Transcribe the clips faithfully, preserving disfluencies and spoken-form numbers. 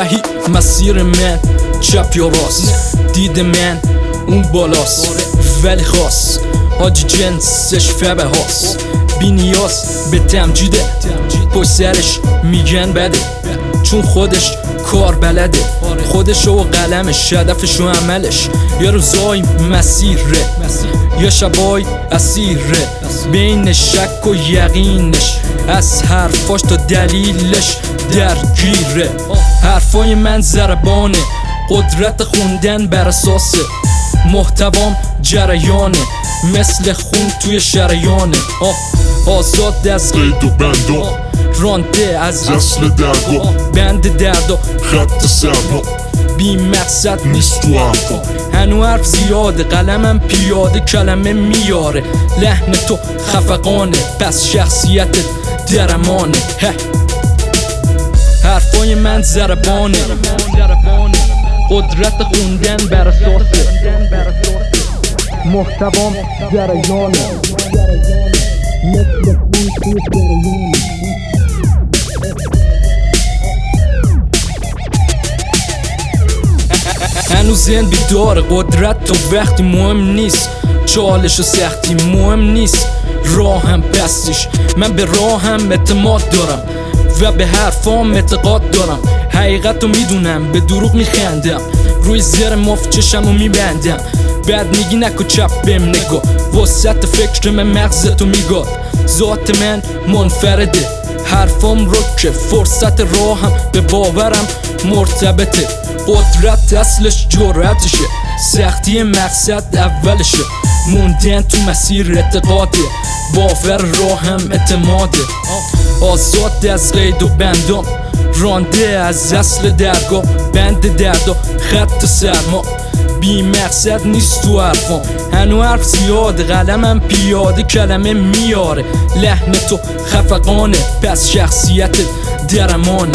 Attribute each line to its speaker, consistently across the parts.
Speaker 1: صحیح مسیر من چپ یا راست، دید من اون بالاست ولی خاص حاجی جنسش فبه هاست، بی نیاز به تمجیده پشت سرش میگن بده چون خودش کار بلده، خودش و قلمش هدفش و عملش، یه روزای مسیره یه شبای اسیره، بین شک و یقینش از حرفاش تا دلیلش درگیره. حرفای من ضربانه، قدرت خوندن بر اساس محتوام جریانه، مثل خون توی شریانه. آه آزاد از
Speaker 2: قید و بند
Speaker 1: رانده از
Speaker 2: اصل درد و
Speaker 1: بند درد و
Speaker 2: خط سرما،
Speaker 1: بی مقصد
Speaker 2: نیست تو حرفا.
Speaker 1: هنو حرف زیاده، قلمم پیاده کلمه میاره، لحن تو خفقانه پس شخصیتت درمانه. حرفای من ضربانه، قدرت خوندن بر اساس محتوام جریانه، مثل خون توی شریانه. هنوز ذهن بیداره، قدرت تو وقتی مهم نیست، چالش و سختی مهم نیست، راهم پستیش. من به راهم اعتماد دارم و به حرفام اعتقاد دارم، حقیقت رو میدونم به دروغ میخندم، روی زر مفت چشم رو میبندم، بعد میگی نکو چپ بهم نگاه، وسط فکر من مغزتو میگاد، ذات من منفرده، حرفام رکه، فرصت راهم به باورم مرتبطه، قدرت اصلش جرأتشه، سختی مقصد اولشه، موندن تو مسیر اعتقاده، باور راهم اعتماده. آزاد از قید و بندام، رانده از اصل درگاه، بند درد و خط سرما، بی مقصد نیست تو حرفام، هنو حرف زیاده، قلمم پیاده کلمه میاره، لحن تو خفقانه پس شخصیت درمانه.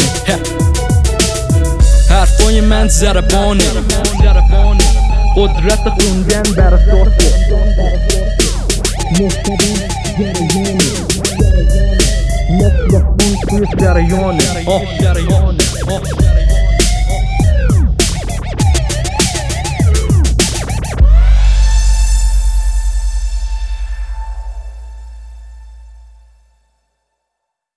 Speaker 1: حرفای من ضربانه، قدرت خوندن بر اساس محتوام جریانه، مثل خون توی شریانه.